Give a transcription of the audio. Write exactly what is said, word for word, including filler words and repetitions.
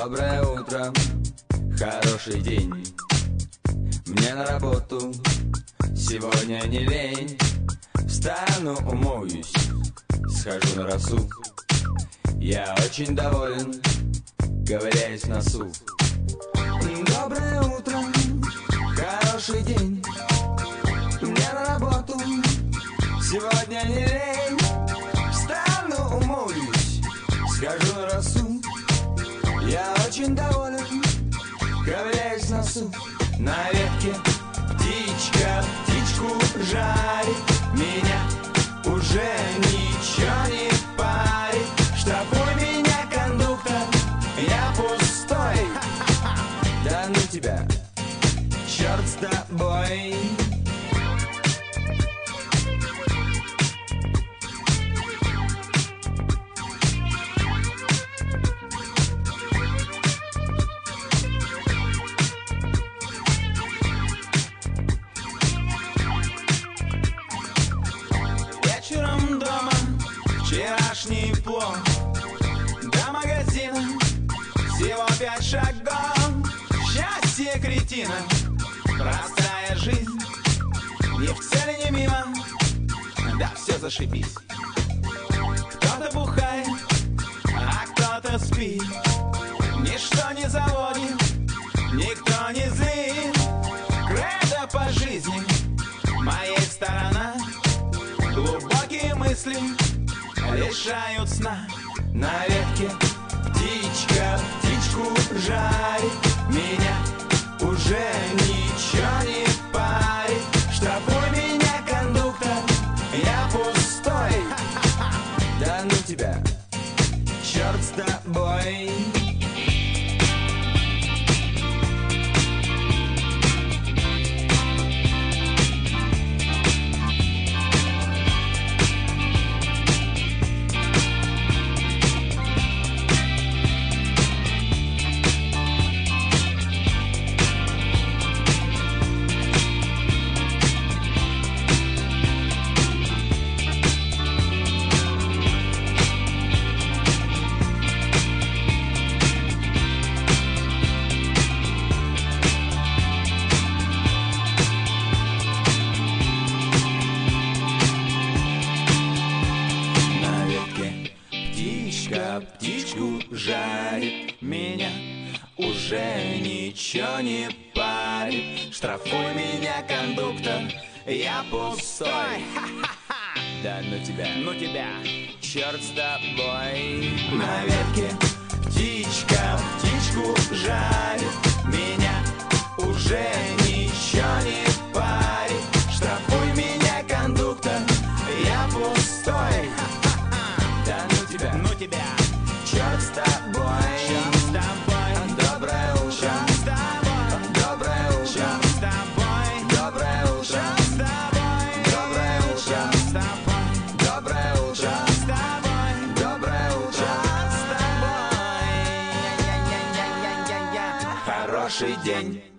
Доброе утро, хороший день. Мне на работу сегодня не лень. Встану, умоюсь, схожу на росу. Я очень доволен, ковыряюсь в носу. Доброе утро, хороший день. Мне на работу сегодня не лень. Встану, умоюсь, схожу на росу. Я очень доволен, ковыряюсь в носу. На ветке птичка птичку жарит. Меня уже ничего не парит. Штрафуй меня, кондуктор, я пустой. Да ну тебя, черт с тобой. Вечером дома вчерашний плов. До магазина всего пять шагов. Счастье кретина, простая жизнь. Ни в цели, ни мимо, да все зашибись. Кто-то бухает, а кто-то спит. Ничто не заводит, никто не злит. Кредо по жизни, моей сторона. Глубокие мысли лишают сна. На ветке птичка птичку жарит. Меня уже ничего не парит. Штрафуй меня, кондуктор, я пустой. Да ну тебя, черт с тобой. Птичку жарит. Меня уже ничего не парит. Штрафуй меня, кондуктор, я пустой. Да ну тебя, ну тебя, черт с тобой. На ветке птичка птичку жарит. Меня уже ничего не парит. Штрафуй меня, кондуктор, я пустой. Да ну тебя, ну тебя, черт с тобой. Черт с тобой. Доброе утро. Черт с тобой. Доброе утро. Черт с тобой. Доброе утро. Черт с тобой. Доброе утро. Черт с тобой. Доброе утро. Черт с тобой. Доброе утро. Черт с тобой. Хороший день.